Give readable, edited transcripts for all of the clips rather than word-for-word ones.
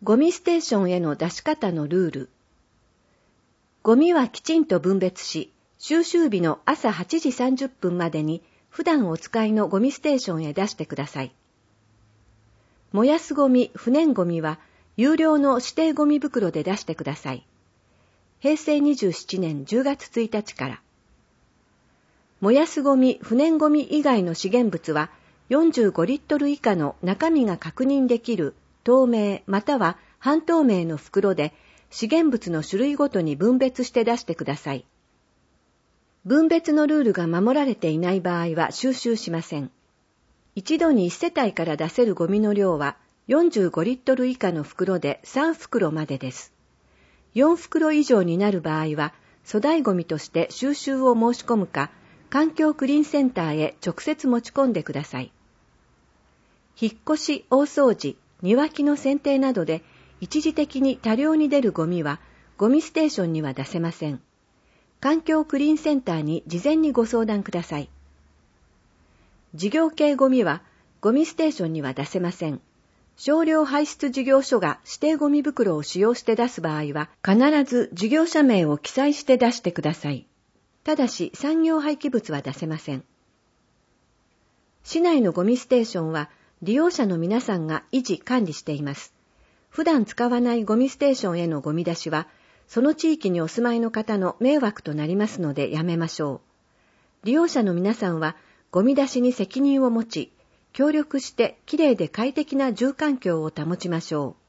ゴミステーションへの出し方のルール。ゴミはきちんと分別し、収集日の朝8時30分までに普段お使いのゴミステーションへ出してください。燃やすゴミ、不燃ゴミは有料の指定ゴミ袋で出してください。平成27年10月1日から。燃やすゴミ、不燃ゴミ以外の資源物は45リットル以下の中身が確認できる透明または半透明の袋で資源物の種類ごとに分別して出してください。分別のルールが守られていない場合は収集しません。一度に1世帯から出せるゴミの量は45リットル以下の袋で3袋までです。4袋以上になる場合は粗大ゴミとして収集を申し込むか、環境クリーンセンターへ直接持ち込んでください。引っ越し、大掃除、庭木の剪定などで一時的に多量に出るゴミはゴミステーションには出せません。環境クリーンセンターに事前にご相談ください。事業系ゴミはゴミステーションには出せません。少量排出事業所が指定ゴミ袋を使用して出す場合は必ず事業者名を記載して出してください。ただし産業廃棄物は出せません。市内のゴミステーションは利用者の皆さんが維持管理しています。普段使わないゴミステーションへのゴミ出しはその地域にお住まいの方の迷惑となりますのでやめましょう。利用者の皆さんはゴミ出しに責任を持ち、協力してきれいで快適な住環境を保ちましょう。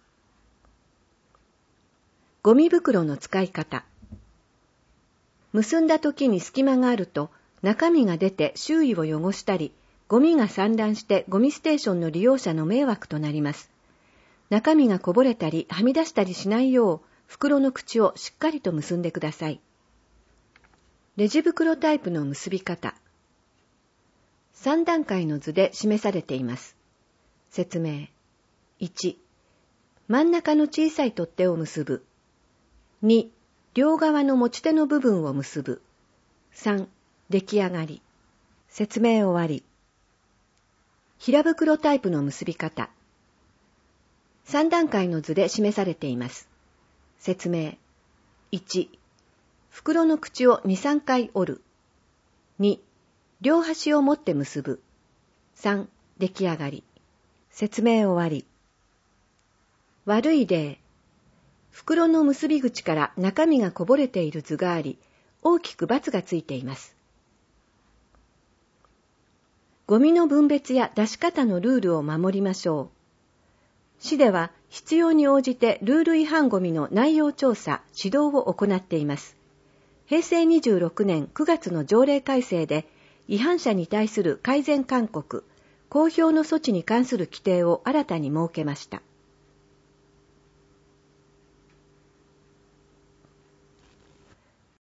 ゴミ袋の使い方。結んだ時に隙間があると中身が出て周囲を汚したり、ゴミが散乱してゴミステーションの利用者の迷惑となります。中身がこぼれたりはみ出したりしないよう袋の口をしっかりと結んでください。レジ袋タイプの結び方。3段階の図で示されています。説明。1、真ん中の小さい取っ手を結ぶ。2、両側の持ち手の部分を結ぶ。3、出来上がり。説明終わり。平袋タイプの結び方。3段階の図で示されています。説明。1、袋の口を2、3回折る。2、両端を持って結ぶ。3、出来上がり。説明終わり。悪い例。袋の結び口から中身がこぼれている図があり、大きく×がついています。ゴミの分別や出し方のルールを守りましょう。市では必要に応じてルール違反ゴミの内容調査、指導を行っています。平成26年9月の条例改正で違反者に対する改善勧告、公表の措置に関する規定を新たに設けました。